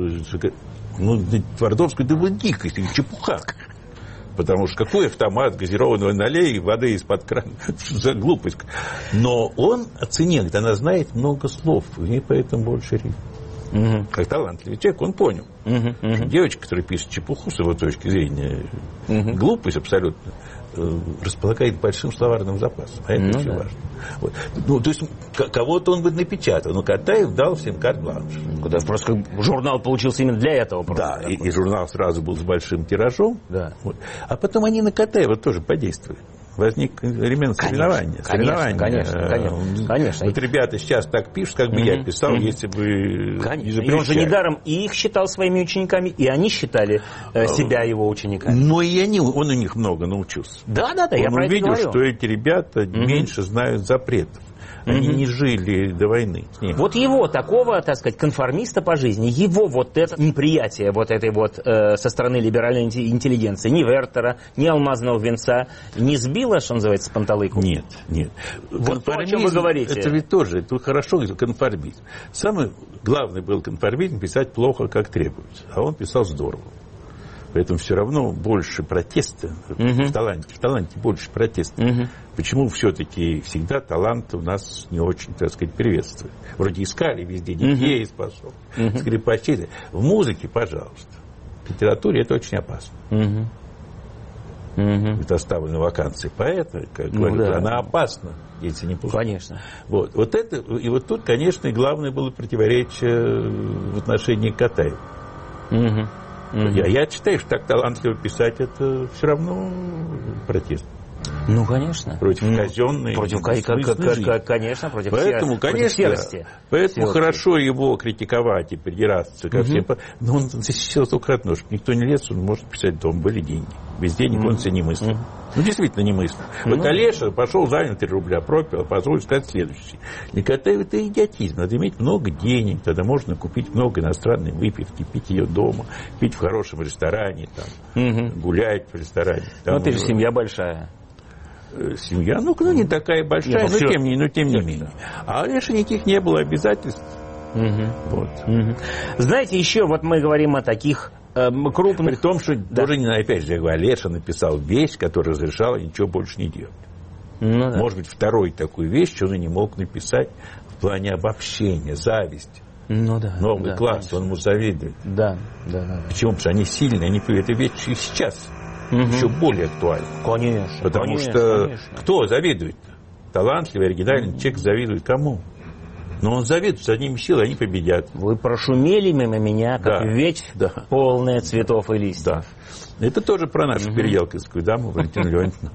Ну, Твардовский, да вы дикость, чепуха. Потому что какой автомат, газированного налей, воды из-под крана, что за глупость. Но он оценил, говорит, она знает много слов, в ней поэтому больше рифм. Как талантливый человек, он понял. Девочка, которая пишет чепуху, с его точки зрения, глупость абсолютно, располагает большим словарным запасом. А это очень важно. Вот. Ну, то есть, кого-то он бы напечатал, но Катаев дал всем карт-бланш.
Просто журнал получился именно для этого.
Да, и журнал сразу был с большим тиражом.
Да.
Вот. А потом они на Катаева тоже подействовали. Возник элемент соревнования.
Конечно.
Вот ребята сейчас так пишут, как бы я писал, если бы
не запрещали. И он же недаром и их считал своими учениками, и они считали себя его учениками.
Но и он у них много научился.
Да, я про это
увидел,
говорю.
что эти ребята меньше знают запретов. Они не жили до войны. Нет.
Вот его, такого, так сказать, конформиста по жизни, его вот это неприятие вот этой вот со стороны либеральной интеллигенции, ни Вертера, ни Алмазного венца, не сбило, что называется, с панталыку?
Нет.
Вот то, о чем вы говорите.
Это ведь тоже, это хорошо, конформизм. Самый главный был конформизм писать плохо, как требуется. А он писал здорово. Поэтому все равно больше протеста в таланте больше протеста. Почему все-таки всегда талант у нас не очень, так сказать, приветствует? Вроде искали везде детей, способных, скрипачей. В музыке, пожалуйста. В литературе это очень опасно. Это оставлена вакансия поэта, как говорят, она опасна, если не пускать.
Конечно.
Вот это, и вот тут, конечно, главное было противоречие в отношении Катаева. Я считаю, что так талантливо писать, это все равно протест.
Ну, конечно.
Против казенной
конечно, против
поэтому, конечно,
серости.
Поэтому хорошо его критиковать и придираться ко всем. Но он защищал только одно, что никто не лез, он может писать «Дом были деньги». Без денег он себе не мыслит. Ну, действительно не мыслит. Вот Олеша пошел, занял 3 рубля, пропил, позволил сказать следующее. Для Катаева это идиотизм. Надо иметь много денег, тогда можно купить много иностранной выпивки, пить ее дома, пить в хорошем ресторане, там, гулять в ресторане.
Ну, ты же семья большая.
Семья, не такая большая, но тем не менее. А Олеша никаких не было обязательств. Вот.
Знаете, еще вот мы говорим о таких крупных...
При том, что тоже, опять же, я говорю, Олеша написал вещь, которая разрешала ничего больше не делать. Может быть, второй такую вещь, что он не мог написать в плане обобщения, зависть.
Ну да.
Новый класс,
конечно.
он ему завидует.
Да.
Почему? Потому что они сильные, это вещь и сейчас еще более актуальна.
Конечно.
Потому что кто завидует? Талантливый, оригинальный человек завидует кому? Но он завидует с одними силами, они победят.
Вы прошумели мимо меня, как ветвь, полная цветов и листьев.
Да. Это тоже про нашу переделкинскую даму Валентину Леонтьевну.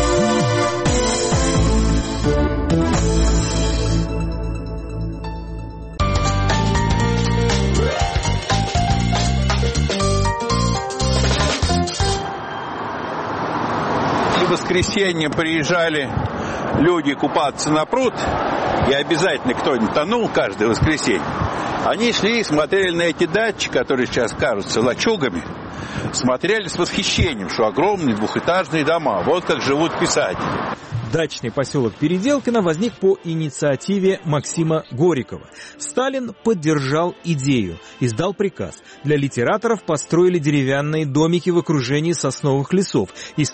В воскресенье приезжали люди купаться на пруд, и обязательно кто-нибудь тонул каждое воскресенье. Они шли и смотрели на эти дачи, которые сейчас кажутся лачугами, смотрели с восхищением, что огромные двухэтажные дома. Вот как живут писатели.
Дачный поселок Переделкино возник по инициативе Максима Горького. Сталин поддержал идею, издал приказ. Для литераторов построили деревянные домики в окружении сосновых лесов. И с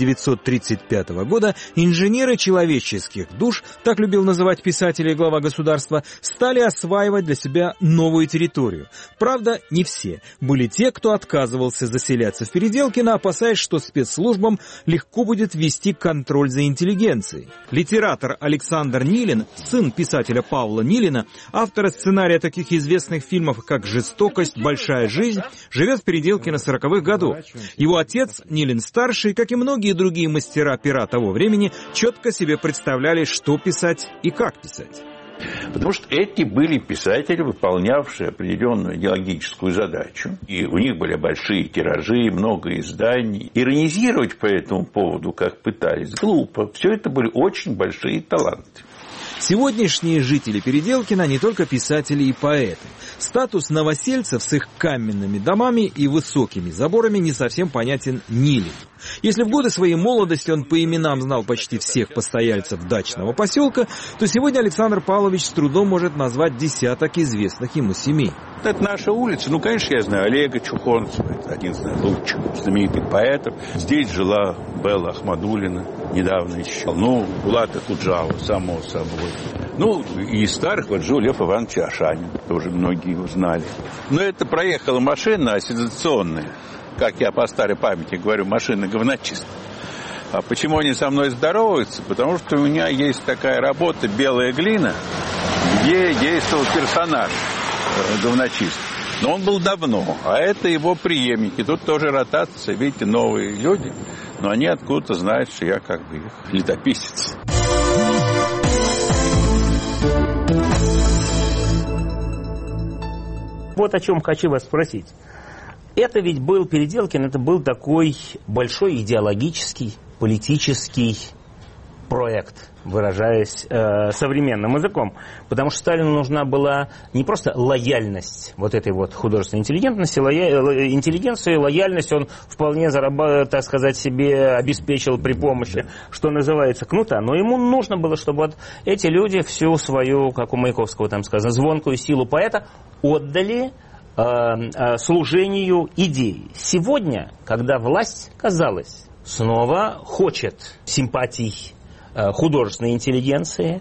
1935 года инженеры человеческих душ, так любил называть писателей глава государства, стали осваивать для себя новую территорию. Правда, не все. Были те, кто отказывался заселяться в Переделкино, опасаясь, что спецслужбам легко будет вести контроль за интеллигенцией. Литератор Александр Нилин, сын писателя Павла Нилина, автора сценария таких известных фильмов, как «Жестокость», «Большая жизнь», живет в Переделкино 40-х годов. Его отец, Нилин-старший, как и многие другие мастера-пера того времени, четко себе представляли, что писать и как писать.
Потому что эти были писатели, выполнявшие определенную идеологическую задачу. И у них были большие тиражи, много изданий. Иронизировать по этому поводу, как пытались, глупо. Все это были очень большие таланты.
Сегодняшние жители Переделкино не только писатели и поэты. Статус новосельцев с их каменными домами и высокими заборами не совсем понятен Нилину. Если в годы своей молодости он по именам знал почти всех постояльцев дачного поселка, то сегодня Александр Павлович с трудом может назвать десяток известных ему семей.
Это наша улица. Ну, конечно, я знаю Олега Чухонцева, это один из лучших знаменитых поэтов. Здесь жила Белла Ахмадуллина, недавно еще. Ну, Булата Куджава, само собой. Ну, и из старых вот жил Лев Иванович Ашанин, тоже многие его знали. Но это проехала машина ассоциационная. Как я по старой памяти говорю, машина говночист. А почему они со мной здороваются? Потому что у меня есть такая работа «Белая глина», где действовал персонаж говночист. Но он был давно, а это его преемники. Тут тоже ротация, видите, новые люди, но они откуда-то знают, что я как бы их летописец.
Вот о чем хочу вас спросить. Это ведь был Переделкино, это был такой большой идеологический, политический проект, выражаясь современным языком. Потому что Сталину нужна была не просто лояльность вот этой вот художественной интеллигенции, лояльность он вполне, так сказать, себе обеспечил при помощи, что называется, кнута. Но ему нужно было, чтобы вот эти люди всю свою, как у Маяковского там сказано, звонкую силу поэта отдали служению идеи. Сегодня, когда власть, казалось, снова хочет симпатий художественной интеллигенции,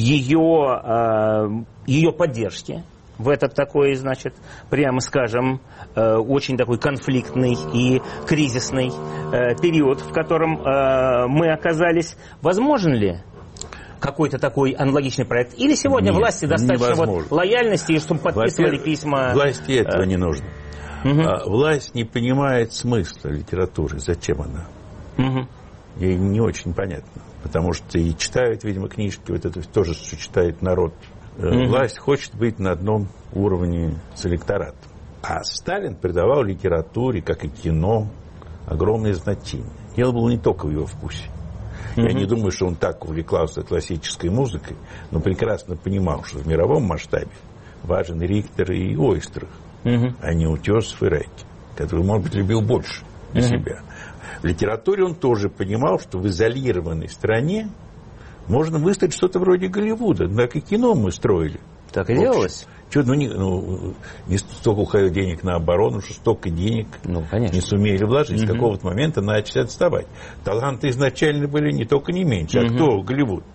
ее поддержки в этот такой, значит, прямо скажем, очень такой конфликтный и кризисный период, в котором мы оказались, возможен ли какой-то такой аналогичный проект? Или сегодня власти достаточно вот лояльности, чтобы подписывали письма?
Власти этого не нужно. Власть не понимает смысла литературы. Зачем она? Ей не очень понятно. Потому что и читают, видимо, книжки, вот это тоже, что читает народ. Власть хочет быть на одном уровне с электоратом. А Сталин придавал литературе, как и кино, огромное значение. Дело было не только в его вкусе. Я не думаю, что он так увлекался классической музыкой, но прекрасно понимал, что в мировом масштабе важен Рихтер и Ойстрах, а не Утесов и Райки, который, может быть, любил больше для себя. В литературе он тоже понимал, что в изолированной стране можно выстроить что-то вроде Голливуда. Так и кино мы строили.
Так и делалось.
Не столько уходило денег на оборону, что столько денег не сумели вложить. С какого-то момента начали отставать. Таланты изначально были не только не меньше. А кто Голливуд?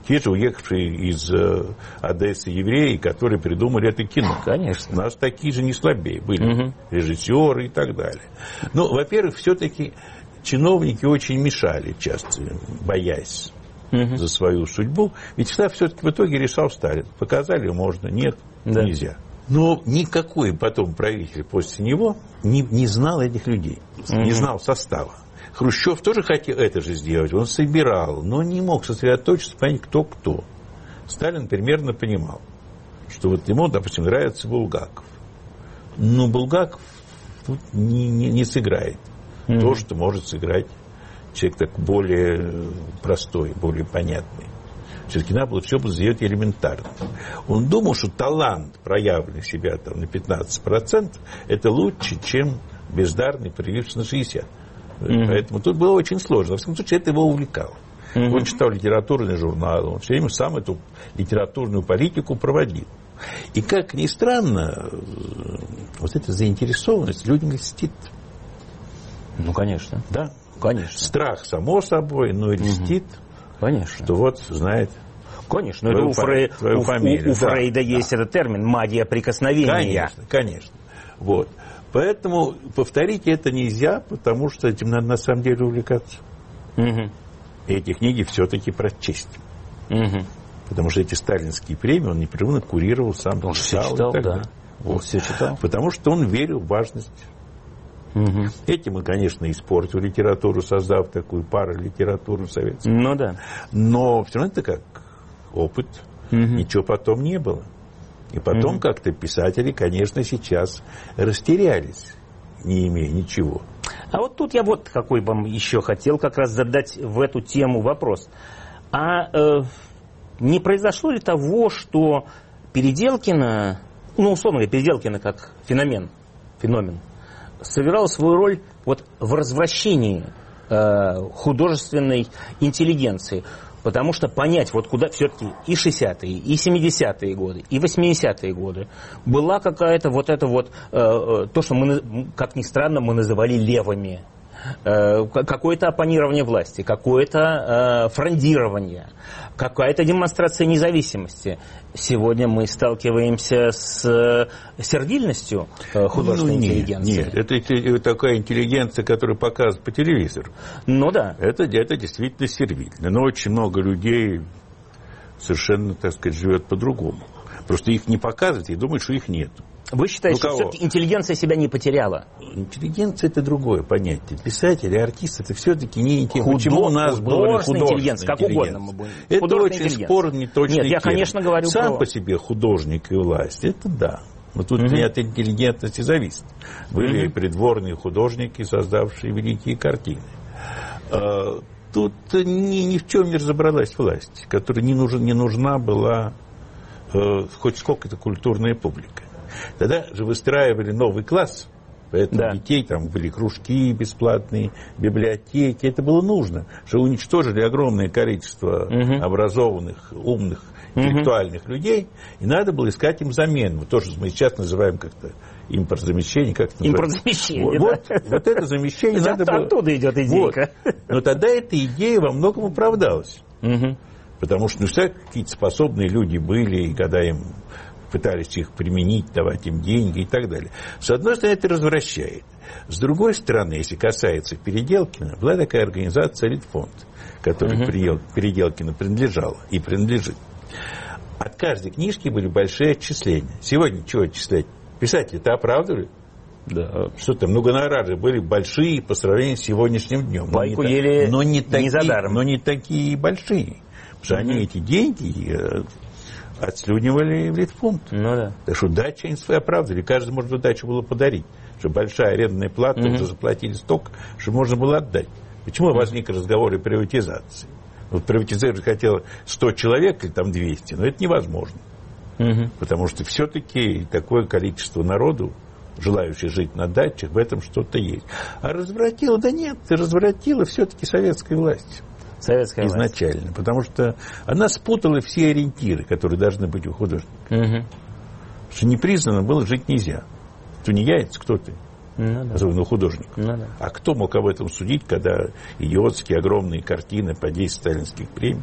Те же уехавшие из Одессы евреи, которые придумали это кино.
Конечно.
У нас такие же не слабее были режиссеры и так далее. Но, во-первых, все-таки чиновники очень мешали часто, боясь за свою судьбу. Ведь всегда все-таки в итоге решал Сталин. Показали можно, нет, нельзя. Но никакой потом правитель после него не знал этих людей, не знал состава. Хрущев тоже хотел это же сделать, он собирал, но не мог сосредоточиться, понять, кто кто. Сталин примерно понимал, что вот ему, допустим, нравится Булгаков. Но Булгаков тут не сыграет то, что может сыграть человек так более простой, более понятный. Все-таки надо было все сделать элементарно. Он думал, что талант, проявленный себя там на 15%, это лучше, чем бездарный, проявившийся на 60%. Поэтому тут было очень сложно. Во всяком случае, это его увлекало. Он читал литературные журналы, он все время сам эту литературную политику проводил. И, как ни странно, вот эта заинтересованность людям льстит.
Ну, конечно.
Да.
Конечно.
Страх, само собой, но льстит.
Конечно.
Что вот, знает.
Конечно. У Фрейда есть этот термин «магия прикосновения».
Конечно. Вот. Поэтому повторить это нельзя, потому что этим надо на самом деле увлекаться. И эти книги все-таки прочесть. Потому что эти сталинские премии он непрерывно курировал, сам
он читал. Да.
Вот.
Он все читал.
Потому что он верил в важность. Этим он, конечно, испортил литературу, создав такую паралитературу советскую.
Ну да.
Но все равно это как опыт. Ничего потом не было. И потом как-то писатели, конечно, сейчас растерялись, не имея ничего.
А вот тут я вот какой вам еще хотел как раз задать в эту тему вопрос. Не произошло ли того, что Переделкина, условно говоря, Переделкина как феномен, сыграла свою роль вот в развращении художественной интеллигенции? Потому что понять, вот куда все-таки и 60-е, и 70-е годы, и 80-е годы была какая-то вот это вот, то, что мы, как ни странно, мы называли левыми. Какое-то оппонирование власти, какое-то фрондирование, какая-то демонстрация независимости. Сегодня мы сталкиваемся с сервильностью художественной интеллигенции.
Нет, это такая интеллигенция, которую показывают по телевизору.
Ну да.
Это действительно сервильно. Но очень много людей совершенно, так сказать, живет по-другому. Просто их не показывают и думают, что их нет.
Вы считаете, что все-таки интеллигенция себя не потеряла?
Интеллигенция – это другое понятие. Писатель и артист – это все-таки не интеллигенция. Почему у нас была художественная интеллигенция?
Как угодно мы будем.
Это очень спорный, точный термин.
Нет, я, конечно, говорю
сам по себе художник и власть – это да. Но тут не от интеллигентности зависит. Были придворные художники, создавшие великие картины. Тут ни в чем не разобралась власть, которой не нужна была хоть сколько-то культурная публика. Тогда же выстраивали новый класс, поэтому детей там были кружки бесплатные, библиотеки. Это было нужно, что уничтожили огромное количество образованных, умных, интеллектуальных людей, и надо было искать им замену. То, что мы сейчас называем как-то импортзамещение.
Импортзамещение,
вот это замещение надо было...
Оттуда идет идейка.
Вот. Но тогда эта идея во многом оправдалась. Потому что какие-то способные люди были, и когда им пытались их применить, давать им деньги и так далее. С одной стороны, это развращает. С другой стороны, если касается Переделкина, была такая организация «Литфонд», которой Переделкина принадлежала и принадлежит. От каждой книжки были большие отчисления. Сегодня чего отчислять? Писатели-то оправдывали. Да. Что там, гонорары были большие по сравнению с сегодняшним днем.
Байку ели
не за даром. Но не такие большие. Потому что они эти деньги отслюнивали в Литфонд. Так что дачи они свои оправдывали. Каждому можно дачу было подарить. Что большая арендная плата, уже заплатили столько, что можно было отдать. Почему возник разговор о приватизации? Вот приватизировать хотело 100 человек или там 200, но это невозможно. Потому что все-таки такое количество народу, желающих жить на дачах, в этом что-то есть. А развратила? Да нет, развратила все-таки советская власть.
Советская
изначально.
Власть.
Потому что она спутала все ориентиры, которые должны быть у художника. Что не признано было жить нельзя. Тунеядец, кто ты? Особенно художник. А кто мог об этом судить, когда идиотские огромные картины по 10 сталинских премий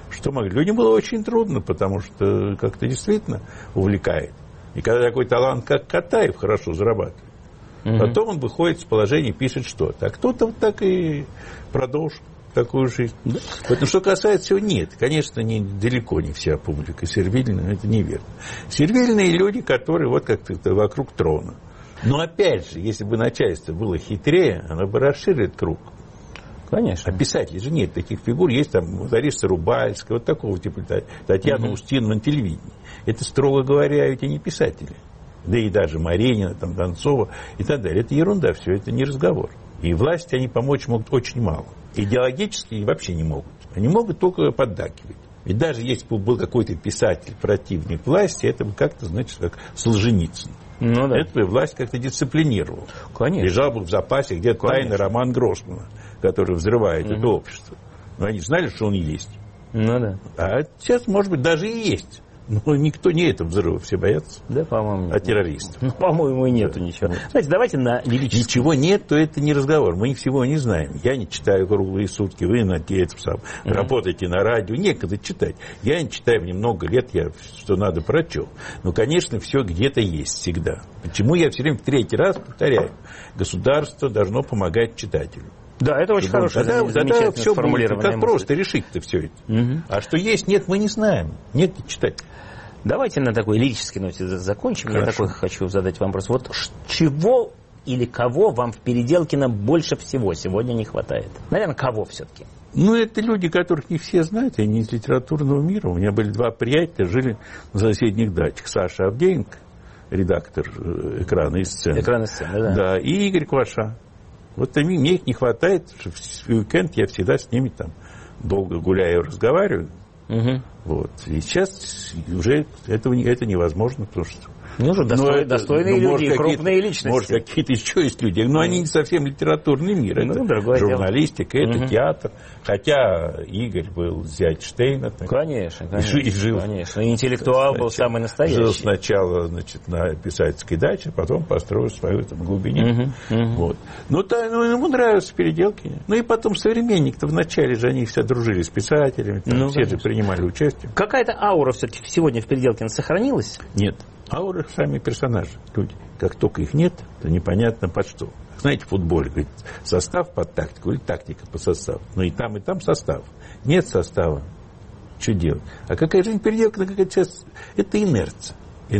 Что могли? Людям было очень трудно, потому что как-то действительно увлекает. И когда такой талант, как Катаев, хорошо зарабатывает, потом он выходит с положения и пишет что-то. А кто-то вот так и продолжит такую жизнь. Да. Поэтому, что касается его, нет. Конечно, далеко не вся публика сервильная, это неверно. Сервильные люди, которые вот как-то вокруг трона. Но опять же, если бы начальство было хитрее, оно бы расширит круг.
Конечно.
А писателей же нет таких фигур. Есть там Лариса Рубальская, вот такого типа, Татьяна Устинова на телевидении. Это, строго говоря, эти не писатели. Да и даже Маренина, там, Донцова и так далее. Это ерунда, все это не разговор. И власти они помочь могут очень мало. Идеологически вообще не могут. Они могут только поддакивать. Ведь даже если бы был какой-то писатель, противник власти, это бы как-то, значит, как Солженицын. Ну, да. Это бы власть как-то дисциплинировала. Конечно. Лежал бы в запасе где-то тайный роман Гроссмана, который взрывает это общество. Но они знали, что он есть.
Ну да.
А сейчас, может быть, даже и есть. Но никто не этого взрыва, все боятся.
Да, по-моему.
А террористов.
Ну, по-моему, и нету ничего. Знаете, давайте на лирическом.
Ничего нет, то это не разговор. Мы всего не знаем. Я не читаю круглые сутки, вы работаете на радио. Некогда читать. Я не читаю, мне много лет, я что надо прочел. Но, конечно, все где-то есть всегда. Почему я все время в третий раз повторяю? Государство должно помогать читателю.
Да, это очень хорошее, замечательное
все
сформулирование.
Как просто решить-то все это. А что есть, нет, мы не знаем. Нет читателей.
Давайте на такой лирической ноте закончим. Хорошо. Я такой хочу задать вам вопрос. Вот чего или кого вам в Переделкино больше всего сегодня не хватает? Наверное, кого все-таки?
Ну, это люди, которых не все знают, они из литературного мира. У меня были два приятеля, жили на соседних дачах. Саша Авдеенко, редактор «Экрана и сцены».
«Экрана и сцены», да.
Да, и Игорь Кваша. Вот мне их не хватает, что в уикенд я всегда с ними там долго гуляю, разговариваю. Вот. И сейчас уже это невозможно, потому что...
Ну, достойные люди, крупные личности.
Может, какие-то еще есть люди, но они не совсем литературный мир. Это журналистика, это театр. Хотя Игорь был зять Штейна.
Конечно. И жил. Конечно. И интеллектуал был самый настоящий.
Жил сначала, значит, на писательской даче, потом построил свою там глубине. Вот. Ну, ему нравятся переделки. Ну, и потом современник-то вначале же они все дружили с писателями. Все же принимали участие.
Какая-то аура все-таки сегодня в Переделкино сохранилась?
Нет. Ауры сами персонажи, люди. Как только их нет, то непонятно под что. Знаете, в футболе, говорит, состав под тактику или тактика под состав. Но и там состав. Нет состава. Что делать? А какая жизнь Переделкино, какая сейчас? Это инерция.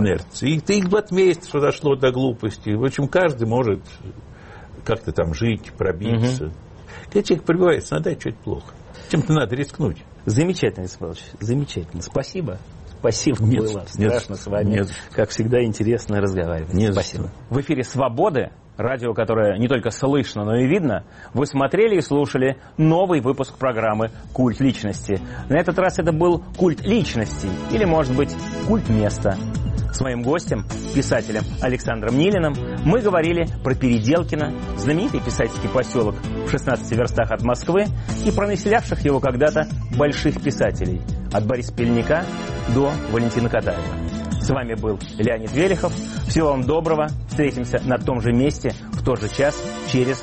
И батмейство дошло до глупости. В общем, каждый может как-то там жить, пробиться. Когда человек пробивается, надо что-то плохо. Чем-то надо рискнуть.
Замечательно, Исмаилович, замечательно. Спасибо. Спасибо, было страшно с вами. Как всегда, интересно разговаривать. Спасибо. В эфире «Свободы», радио, которое не только слышно, но и видно. Вы смотрели и слушали новый выпуск программы «Культ личности». На этот раз это был культ личности, или, может быть, культ места. С моим гостем, писателем Александром Нилиным, мы говорили про Переделкино, знаменитый писательский поселок в 16 верстах от Москвы, и про населявших его когда-то больших писателей, от Бориса Пельника до Валентина Катаева. С вами был Леонид Велихов. Всего вам доброго. Встретимся на том же месте в тот же час через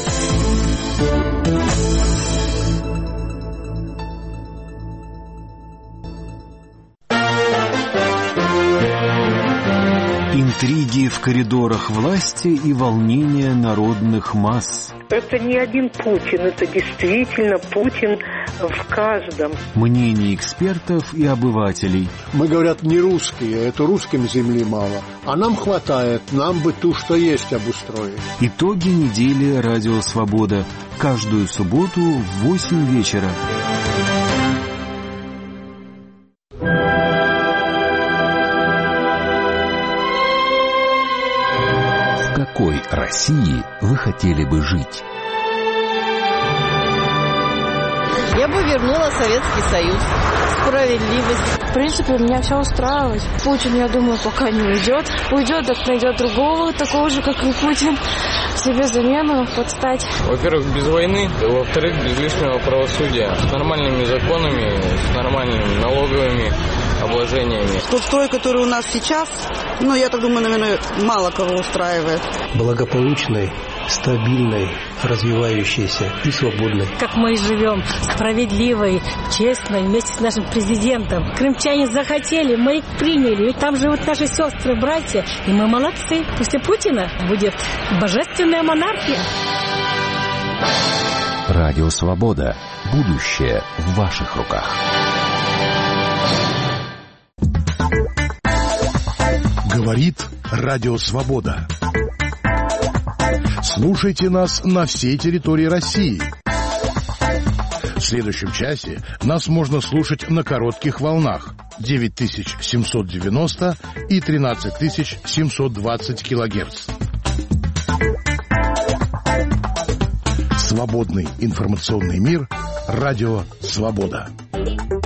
неделю.
Интриги в коридорах власти и волнения народных масс.
Это не один Путин, это действительно Путин в каждом.
Мнения экспертов и обывателей.
Мы, говорят, не русские, это русским земли мало. А нам хватает, нам бы ту, что есть, обустроить.
Итоги недели «Радио Свобода». Каждую субботу в 8 вечера. В какой России вы хотели бы жить?
Я бы вернула Советский Союз. Справедливость.
В принципе, меня все устраивает. Путин, я думаю, пока не уйдет. Уйдет, так найдет другого, такого же, как и Путин. Себе замену подстать.
Во-первых, без войны. Во-вторых, без лишнего правосудия. С нормальными законами, с нормальными налоговыми обложениями.
Тот строй, который у нас сейчас, я так думаю, наверное, мало кого устраивает.
Благополучной
стабильной, развивающейся и свободной.
Как мы живем, справедливой, честной, вместе с нашим президентом. Крымчане захотели, мы их приняли. Ведь там живут наши сестры, братья, и мы молодцы. После Путина будет божественная монархия.
Радио «Свобода». Будущее в ваших руках.
Говорит Радио «Свобода». Слушайте нас на всей территории России. В следующем часе нас можно слушать на коротких волнах 9790 и 13720 килогерц. Свободный информационный мир. Радио «Свобода».